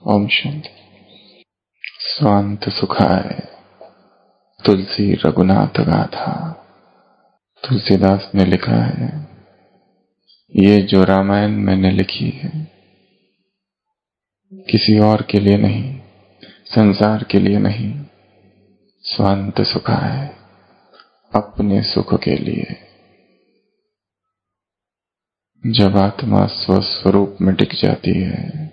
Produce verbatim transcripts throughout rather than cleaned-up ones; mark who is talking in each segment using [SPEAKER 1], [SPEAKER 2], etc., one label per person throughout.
[SPEAKER 1] ओम शांति। स्वांत सुखाय तुलसी रघुनाथ गाथा। तुलसीदास ने लिखा है, ये जो रामायण मैंने लिखी है किसी और के लिए नहीं, संसार के लिए नहीं, स्वांत सुखाय अपने सुख के लिए। जब आत्मा स्वस्वरूप में टिक जाती है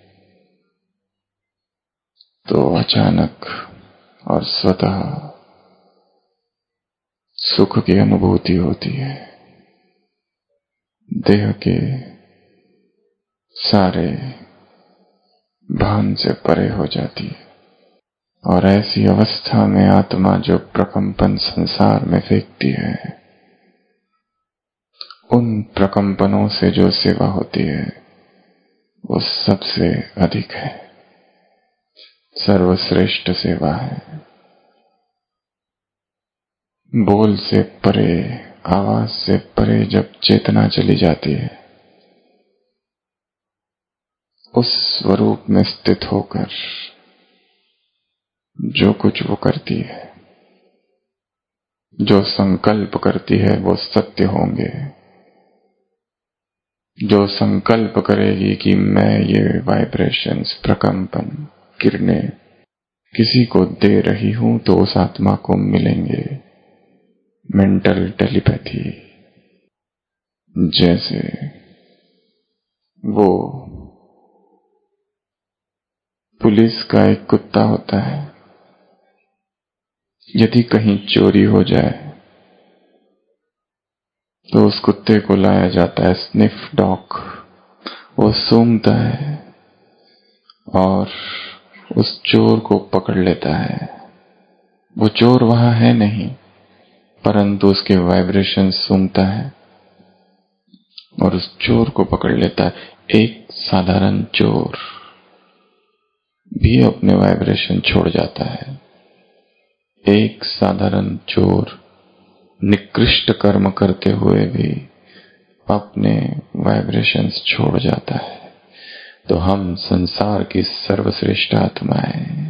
[SPEAKER 1] तो अचानक और स्वतः सुख की अनुभूति होती है। देह के सारे भान से परे हो जाती है और ऐसी अवस्था में आत्मा जो प्रकंपन संसार में फेंकती है, उन प्रकंपनों से जो सेवा होती है वो सबसे अधिक है, सर्वश्रेष्ठ सेवा है। बोल से परे, आवाज से परे जब चेतना चली जाती है, उस स्वरूप में स्थित होकर जो कुछ वो करती है, जो संकल्प करती है वो सत्य होंगे। जो संकल्प करेगी कि मैं ये वाइब्रेशंस, प्रकंपन, किरणें किसी को दे रही हूं तो उस आत्मा को मिलेंगे। मेंटल टेलीपैथी, जैसे वो पुलिस का एक कुत्ता होता है, यदि कहीं चोरी हो जाए तो उस कुत्ते को लाया जाता है, स्निफ डॉग। वो सूंघता है और उस चोर को पकड़ लेता है। वो चोर वहां है नहीं, परंतु उसके वाइब्रेशन सूंघता है और उस चोर को पकड़ लेता है। एक साधारण चोर भी अपने वाइब्रेशन छोड़ जाता है। एक साधारण चोर निकृष्ट कर्म करते हुए भी अपने वाइब्रेशंस छोड़ जाता है। तो हम संसार की सर्वश्रेष्ठ आत्माएं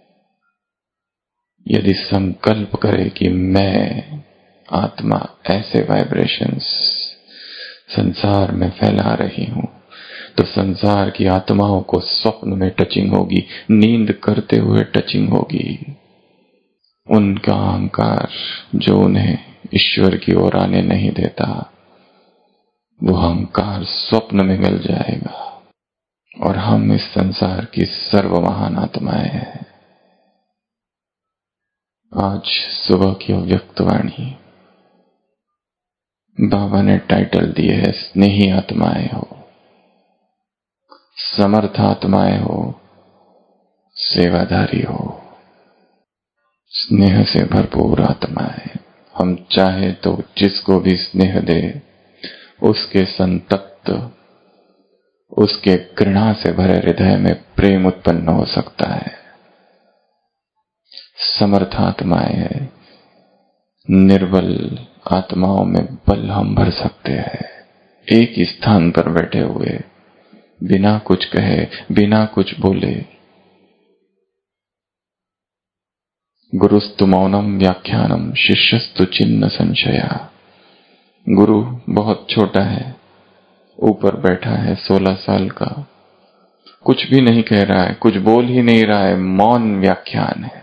[SPEAKER 1] यदि संकल्प करे कि मैं आत्मा ऐसे वाइब्रेशंस संसार में फैला रही हूं, तो संसार की आत्माओं को स्वप्न में टचिंग होगी, नींद करते हुए टचिंग होगी। उनका अहंकार जो उन्हें ईश्वर की ओर आने नहीं देता, वो अहंकार स्वप्न में मिल जाएगा और हम इस संसार की सर्व महान आत्माएं हैं। आज सुबह की अव्यक्तवाणी बाबा ने टाइटल दिए है, स्नेही आत्माएं हो, समर्थ आत्माएं हो, सेवाधारी हो, स्नेह से भरपूर आत्माएं। हम चाहे तो जिसको भी स्नेह दे, उसके संतप्त, उसके घृणा से भरे हृदय में प्रेम उत्पन्न हो सकता है। समर्थ आत्माएं है, निर्बल आत्माओं में बल हम भर सकते हैं। एक ही स्थान पर बैठे हुए, बिना कुछ कहे, बिना कुछ बोले। गुरुस्तु मौनम व्याख्यानम शिष्यस्तु चिन्ह संशया। गुरु बहुत छोटा है, ऊपर बैठा है, सोलह साल का, कुछ भी नहीं कह रहा है, कुछ बोल ही नहीं रहा है, मौन व्याख्यान है।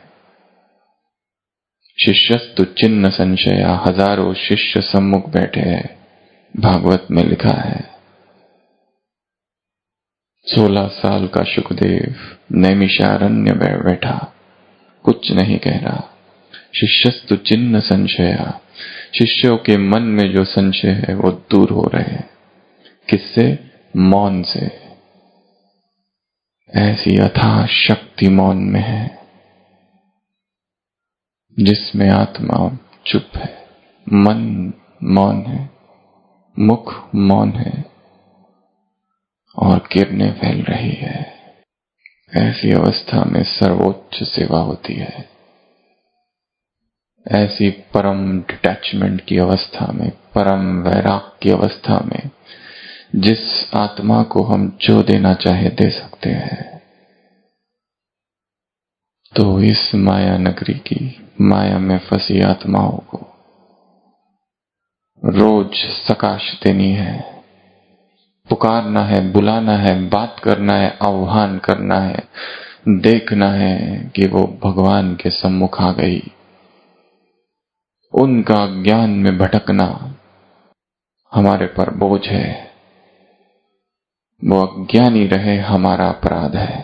[SPEAKER 1] शिष्यस्तु चिन्ह संशया, हजारों शिष्य सम्मुख बैठे हैं, भागवत में लिखा है। सोलह साल का शुकदेव नैमिषारण्य में बैठा, कुछ नहीं कह रहा। शिष्यस्तु चिन्ह संशया, शिष्यों के मन में जो संशय है वो दूर हो रहे हैं। किससे? मौन से। ऐसी अथाह शक्ति मौन में है, जिसमें आत्मा चुप है, मन मौन है, मुख मौन है और किरणें फैल रही है। ऐसी अवस्था में सर्वोच्च सेवा होती है। ऐसी परम डिटैचमेंट की अवस्था में, परम वैराग की अवस्था में, जिस आत्मा को हम जो देना चाहे दे सकते हैं, तो इस माया नगरी की, माया में फंसी आत्माओं को रोज सकाश देनी है, पुकारना है, बुलाना है, बात करना है, आह्वान करना है, देखना है कि वो भगवान के सम्मुख आ गई। उनका ज्ञान में भटकना हमारे पर बोझ है, वो अज्ञानी रहे हमारा अपराध है।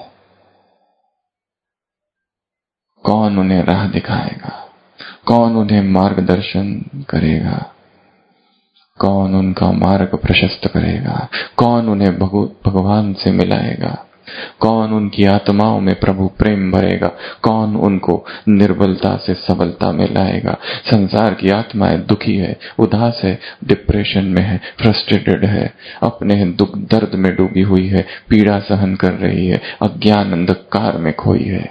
[SPEAKER 1] कौन उन्हें राह दिखाएगा? कौन उन्हें मार्गदर्शन करेगा? कौन उनका मार्ग प्रशस्त करेगा? कौन उन्हें भगवान से मिलाएगा? कौन उनकी आत्माओं में प्रभु प्रेम भरेगा? कौन उनको निर्बलता से सबलता में लाएगा? संसार की आत्माएं दुखी है, उदास है, डिप्रेशन में है, फ्रस्ट्रेटेड है, अपने दुख दर्द में डूबी हुई है, पीड़ा सहन कर रही है, अज्ञान अंधकार में खोई है।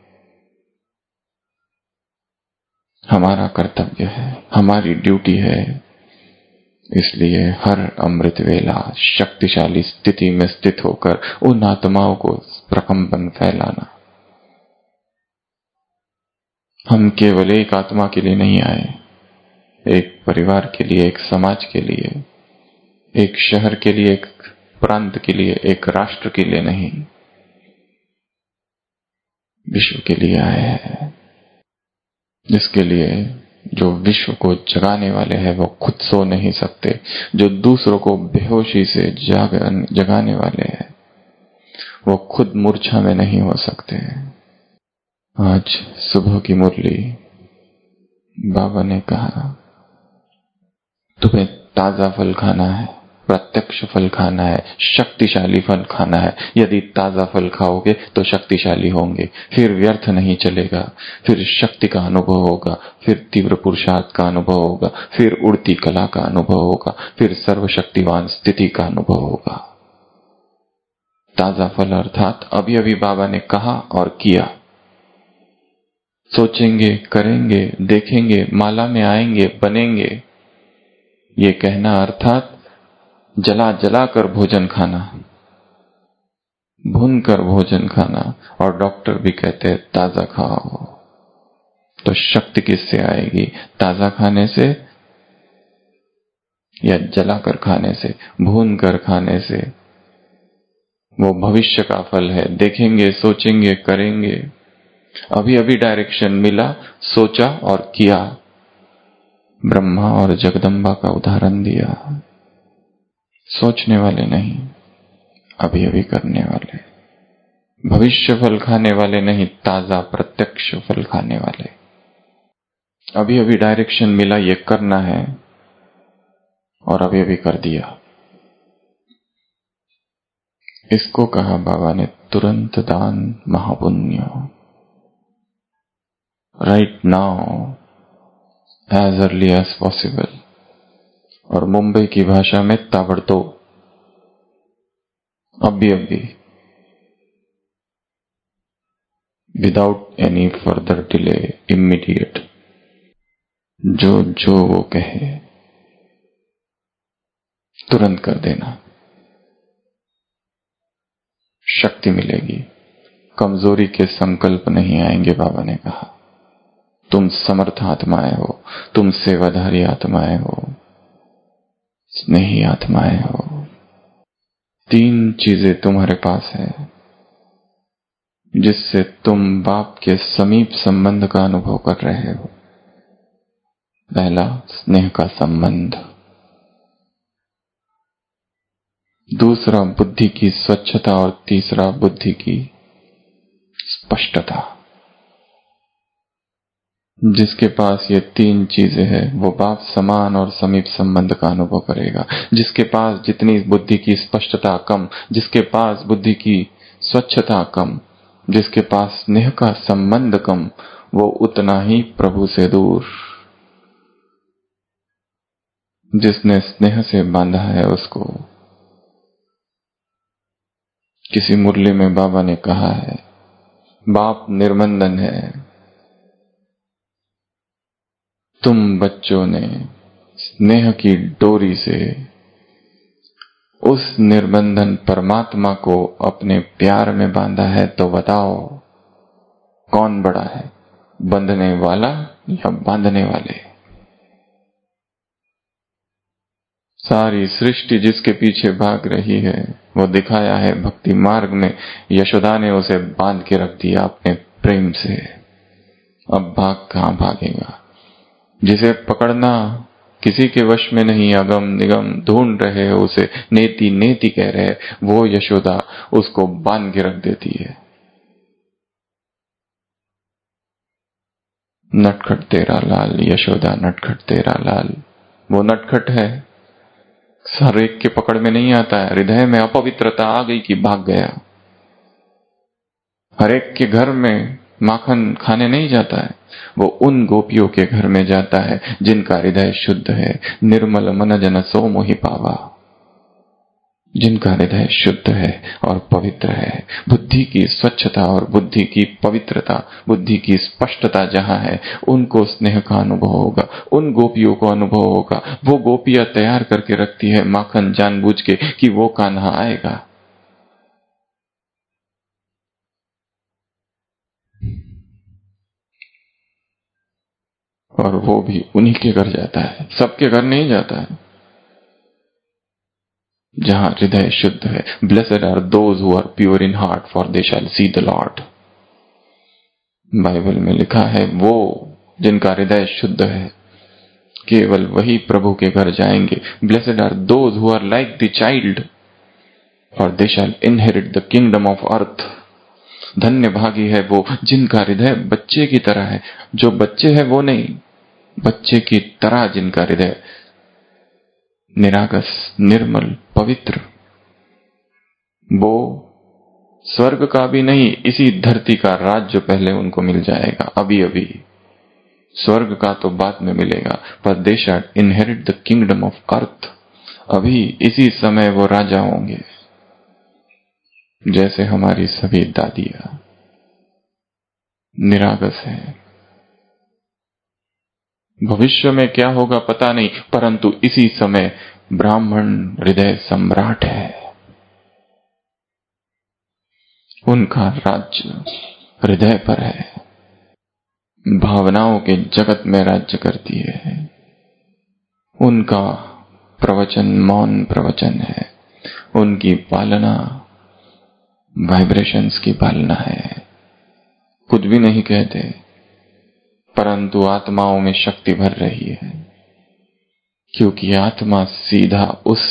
[SPEAKER 1] हमारा कर्तव्य है, हमारी ड्यूटी है, इसलिए हर अमृत वेला शक्तिशाली स्थिति में स्थित होकर उन आत्माओं को प्रकंपन फैलाना। हम केवल एक आत्मा के लिए नहीं आए, एक परिवार के लिए, एक समाज के लिए, एक शहर के लिए, एक प्रांत के लिए, एक राष्ट्र के लिए नहीं, विश्व के लिए आए हैं। जिसके लिए जो विश्व को जगाने वाले हैं वो खुद सो नहीं सकते, जो दूसरों को बेहोशी से जाग जगाने वाले हैं वो खुद मूर्छा में नहीं हो सकते। आज सुबह की मुरली बाबा ने कहा, तुम्हें ताजा फल खाना है, प्रत्यक्ष फल खाना है, शक्तिशाली फल खाना है। यदि ताजा फल खाओगे तो शक्तिशाली होंगे, फिर व्यर्थ नहीं चलेगा, फिर शक्ति का अनुभव होगा, फिर तीव्र पुरुषार्थ का अनुभव होगा, फिर उड़ती कला का अनुभव होगा, फिर सर्वशक्तिवान स्थिति का अनुभव होगा। ताजा फल अर्थात अभी अभी बाबा ने कहा और किया। सोचेंगे, करेंगे, देखेंगे, माला में आएंगे, बनेंगे, ये कहना अर्थात जला जला कर भोजन खाना, भून कर भोजन खाना। और डॉक्टर भी कहते हैं ताजा खाओ। तो शक्ति किससे आएगी? ताजा खाने से या जलाकर खाने से, भून कर खाने से? वो भविष्य का फल है। देखेंगे, सोचेंगे, करेंगे। अभी अभी डायरेक्शन मिला, सोचा और किया। ब्रह्मा और जगदम्बा का उदाहरण दिया। सोचने वाले नहीं, अभी अभी करने वाले। भविष्य फल खाने वाले नहीं, ताजा प्रत्यक्ष फल खाने वाले। अभी अभी डायरेक्शन मिला, ये करना है, और अभी अभी कर दिया। इसको कहा बाबा ने तुरंत दान महापुण्य। Right now, as early as possible. और मुंबई की भाषा में ताबड़तोड़, अभी अभी, without any further delay, immediate. जो जो वो कहे तुरंत कर देना, शक्ति मिलेगी। कमजोरी के संकल्प नहीं आएंगे। बाबा ने कहा तुम समर्थ आत्माएं हो, तुम सेवाधारी आत्माएं हो, स्नेही आत्माएं हो। तीन चीजें तुम्हारे पास है जिससे तुम बाप के समीप संबंध का अनुभव कर रहे हो। पहला, स्नेह का संबंध। दूसरा, बुद्धि की स्वच्छता। और तीसरा, बुद्धि की स्पष्टता। जिसके पास ये तीन चीजें हैं वो बाप समान और समीप संबंध का अनुभव करेगा। जिसके पास जितनी बुद्धि की स्पष्टता कम, जिसके पास बुद्धि की स्वच्छता कम, जिसके पास स्नेह का संबंध कम, वो उतना ही प्रभु से दूर। जिसने स्नेह से बांधा है उसको, किसी मुरली में बाबा ने कहा है, बाप निर्बंधन है, तुम बच्चों ने स्नेह की डोरी से उस निर्बंधन परमात्मा को अपने प्यार में बांधा है। तो बताओ कौन बड़ा है, बंधने वाला या बांधने वाले? सारी सृष्टि जिसके पीछे भाग रही है वो दिखाया है भक्ति मार्ग में। यशोदा ने उसे बांध के रख दिया अपने प्रेम से। अब भाग कहां भागेगा? जिसे पकड़ना किसी के वश में नहीं, अगम निगम ढूंढ रहे हो उसे, नेति नेति कह रहे, वो यशोदा उसको बांध के रख देती है। नटखट तेरा लाल यशोदा, नटखट तेरा लाल। वो नटखट है, हर एक के पकड़ में नहीं आता है। हृदय में अपवित्रता आ गई कि भाग गया। हर एक के घर में माखन खाने नहीं जाता है, वो उन गोपियों के घर में जाता है जिनका हृदय शुद्ध है। निर्मल मन जन सो मोहि पावा, जिनका हृदय शुद्ध है और पवित्र है। बुद्धि की स्वच्छता और बुद्धि की पवित्रता, बुद्धि की स्पष्टता जहां है, उनको स्नेह का अनुभव होगा, उन गोपियों को अनुभव होगा। वो गोपियां तैयार करके रखती है माखन जानबूझ के कि वो कान्हा आएगा। और वो भी उन्हीं के घर जाता है, सबके घर नहीं जाता है। जहां हृदय शुद्ध है। Blessed are those who are pure in heart for they shall see the lord. Bible में लिखा है वो जिनका हृदय शुद्ध है, केवल वही प्रभु के घर जाएंगे। Blessed are those who are like the child और they shall inherit the kingdom of earth. धन्य भागी है वो जिनका हृदय बच्चे की तरह है। जो बच्चे है वो नहीं, बच्चे की तरह जिनका हृदय निरागस, निर्मल, पवित्र, वो स्वर्ग का भी नहीं, इसी धरती का राज्य पहले उनको मिल जाएगा। अभी अभी स्वर्ग का तो बाद में मिलेगा, पर they shall inherit the kingdom of earth. अभी इसी समय वो राजा होंगे, जैसे हमारी सभी दादियां निरागस है। भविष्य में क्या होगा पता नहीं, परंतु इसी समय ब्राह्मण हृदय सम्राट है। उनका राज्य हृदय पर है, भावनाओं के जगत में राज्य करती है। उनका प्रवचन मौन प्रवचन है, उनकी पालना वाइब्रेशंस की पालना है। कुछ भी नहीं कहते, परंतु आत्माओं में शक्ति भर रही है, क्योंकि आत्मा सीधा उस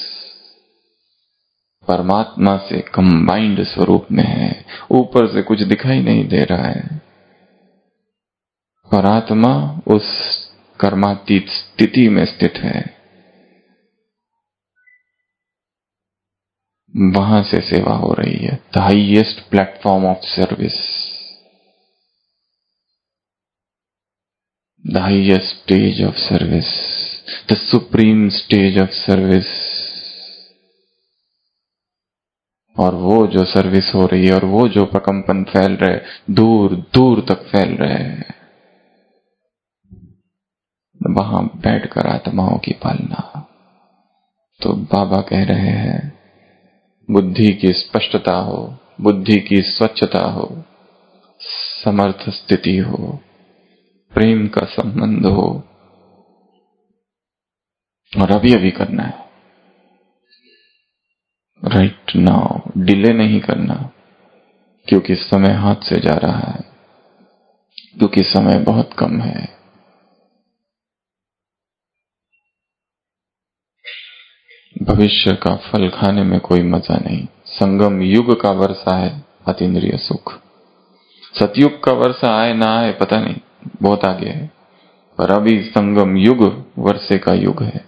[SPEAKER 1] परमात्मा से कंबाइंड स्वरूप में है। ऊपर से कुछ दिखाई नहीं दे रहा है, और आत्मा उस कर्मातीत स्थिति में स्थित है। वहां से सेवा हो रही है। The highest platform of service, the highest stage of service, the supreme stage of service. और वो जो सर्विस हो रही है और वो जो प्रकंपन फैल रहे, दूर दूर तक फैल रहे हैं, वहां बैठकर आत्माओं की पालना। तो बाबा कह रहे हैं बुद्धि की स्पष्टता हो, बुद्धि की स्वच्छता हो, समर्थ स्थिति हो, प्रेम का संबंध हो, और अभी अभी करना है, राइट नाउ। डिले नहीं करना, क्योंकि समय हाथ से जा रहा है, क्योंकि समय बहुत कम है। भविष्य का फल खाने में कोई मजा नहीं। संगम युग का वर्षा है अतीन्द्रिय सुख। सतयुग का वर्षा आए ना आए पता नहीं, बहुत आगे है, पर अभी संगम युग वर्षे का युग है।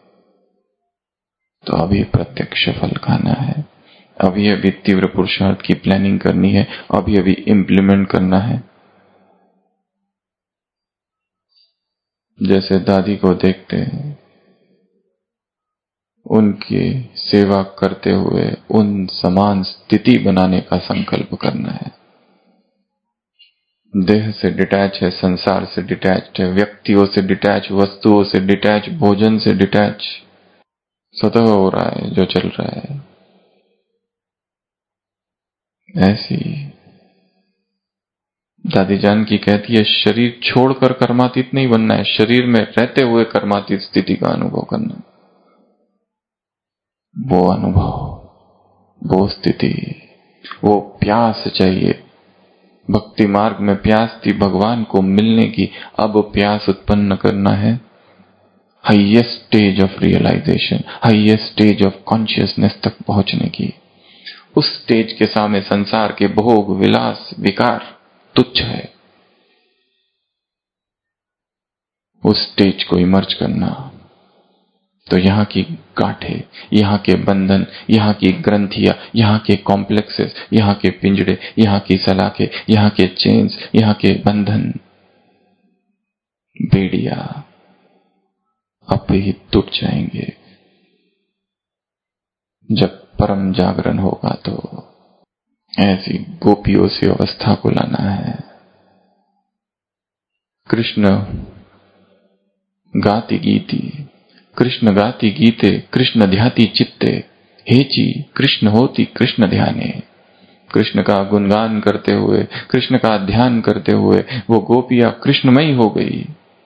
[SPEAKER 1] तो अभी प्रत्यक्ष फल खाना है, अभी अभी तीव्र पुरुषार्थ की प्लानिंग करनी है, अभी अभी इंप्लीमेंट करना है। जैसे दादी को देखते हैं, उनकी सेवा करते हुए उन समान स्थिति बनाने का संकल्प करना है। देह से डिटैच है, संसार से डिटैच है, व्यक्तियों से डिटैच, वस्तुओं से डिटैच, भोजन से डिटैच। स्वतः हो रहा है जो चल रहा है। ऐसी दादी जान की कहती है शरीर छोड़कर कर्मातीत नहीं बनना है, शरीर में रहते हुए कर्मातीत स्थिति का अनुभव करना। वो अनुभव, वो स्थिति, वो प्यास चाहिए। भक्ति मार्ग में प्यास थी भगवान को मिलने की, अब प्यास उत्पन्न करना है highest stage of realisation, highest stage of consciousness तक पहुंचने की। उस स्टेज के सामने संसार के भोग विलास विकार तुच्छ है। उस स्टेज को इमर्ज करना, तो यहाँ की गांठें, यहाँ के बंधन, यहाँ की ग्रंथियां, यहाँ के कॉम्प्लेक्सेस, यहाँ के पिंजड़े, यहाँ की सलाखें, यहाँ के चेन्स, यहाँ के बंधन, बेड़िया अब ही टूट जाएंगे। जब परम जागरण होगा तो ऐसी गोपियों से अवस्था को लाना है। कृष्ण गाति गीति, कृष्ण गाति गीते, कृष्ण ध्याति चित्ते, हेची कृष्ण होती कृष्ण ध्याने। कृष्ण का गुणगान करते हुए, कृष्ण का ध्यान करते हुए वो गोपियां कृष्णमयी हो गई,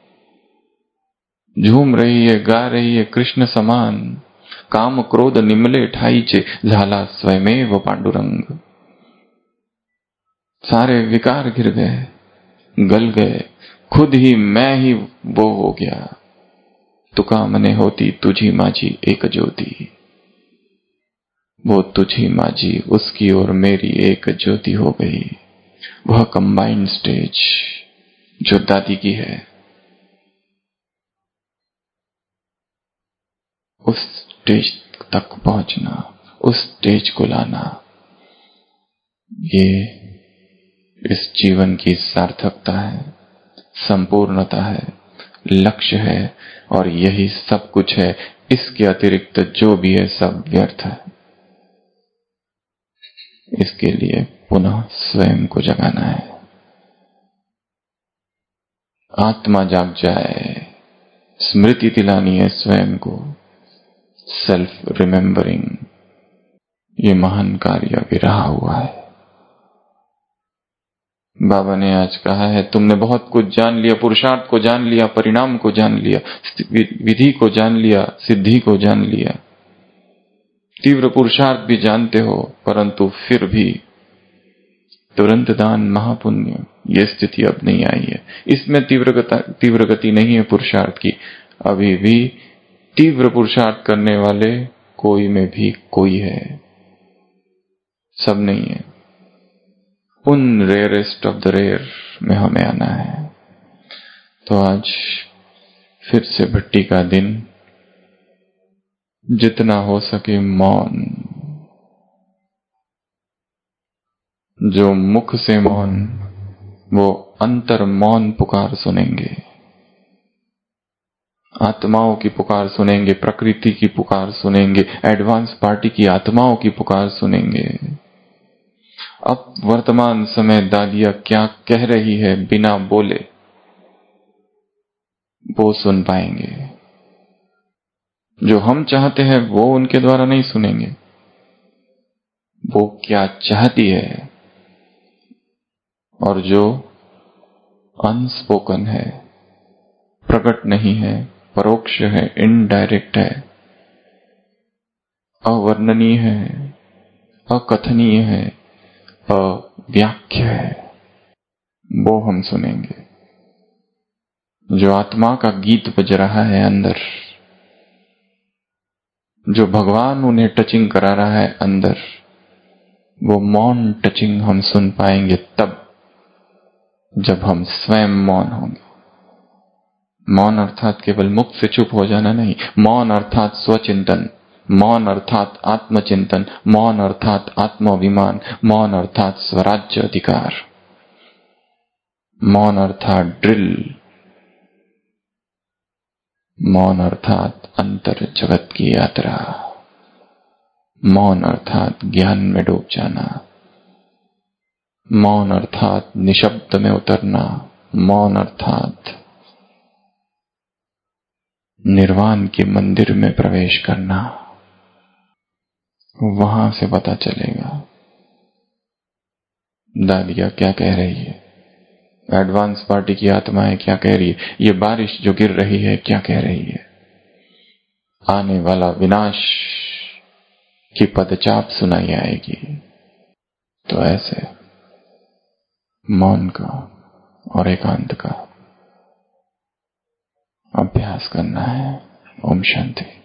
[SPEAKER 1] झूम रही है, गा रही है कृष्ण समान। काम क्रोध निमले ठाईचे, झाला स्वयमेव पांडुरंग। सारे विकार गिर गए, गल गए, खुद ही मैं ही वो हो गया। तुका मने होती तुझी माझी एक ज्योति। वो तुझी माझी, उसकी और मेरी एक ज्योति हो गई। वह कंबाइंड स्टेज जो दादी की है, उस स्टेज तक पहुंचना, उस स्टेज को लाना, ये इस जीवन की सार्थकता है, संपूर्णता है, लक्ष्य है। और यही सब कुछ है। इसके अतिरिक्त जो भी है सब व्यर्थ है। इसके लिए पुनः स्वयं को जगाना है। आत्मा जाग जाए, स्मृति दिलानी है स्वयं को, सेल्फ रिमेंबरिंग। ये महान कार्य अभी रहा हुआ है। बाबा ने आज कहा है तुमने बहुत कुछ जान लिया, पुरुषार्थ को जान लिया, परिणाम को जान लिया, विधि को जान लिया, सिद्धि को जान लिया, तीव्र पुरुषार्थ भी जानते हो, परंतु फिर भी तुरंत दान महापुण्य, ये स्थिति अब नहीं आई है। इसमें तीव्र तीव्र गति नहीं है पुरुषार्थ की। अभी भी तीव्र पुरुषार्थ करने वाले कोई में भी कोई है, सब नहीं है। उन रेयरेस्ट ऑफ द रेयर में हमें आना है। तो आज फिर से भट्टी का दिन, जितना हो सके मौन, जो मुख से मौन, वो अंतर मौन पुकार सुनेंगे, आत्माओं की पुकार सुनेंगे, प्रकृति की पुकार सुनेंगे, एडवांस पार्टी की आत्माओं की पुकार सुनेंगे। अब वर्तमान समय दादिया क्या कह रही है बिना बोले, वो सुन पाएंगे। जो हम चाहते हैं वो उनके द्वारा नहीं सुनेंगे। वो क्या चाहती है, और जो अनस्पोकन है, प्रकट नहीं है, परोक्ष है, इनडायरेक्ट है, अवर्णनीय है, अकथनीय है, अव्याख्या है, वो हम सुनेंगे। जो आत्मा का गीत बज रहा है अंदर, जो भगवान उन्हें टचिंग करा रहा है अंदर, वो मौन टचिंग हम सुन पाएंगे तब जब हम स्वयं मौन होंगे। मौन अर्थात केवल मुख से चुप हो जाना नहीं, मौन अर्थात स्वचिंतन, मौन अर्थात आत्मचिंतन, मौन अर्थात आत्माभिमान, मौन अर्थात स्वराज्य अधिकार, मौन अर्थात ड्रिल, मौन अर्थात अंतर जगत की यात्रा, मौन अर्थात ज्ञान में डूब जाना, मौन अर्थात निशब्द में उतरना, मौन अर्थात निर्वाण के मंदिर में प्रवेश करना। वहां से पता चलेगा दादिया क्या कह रही है। एडवांस पार्टी की आत्माएं क्या कह रही है, ये बारिश जो गिर रही है क्या कह रही है, आने वाला विनाश की पदचाप सुनाई आएगी। तो ऐसे मौन का और एकांत का अभ्यास करना है। ओम शांति।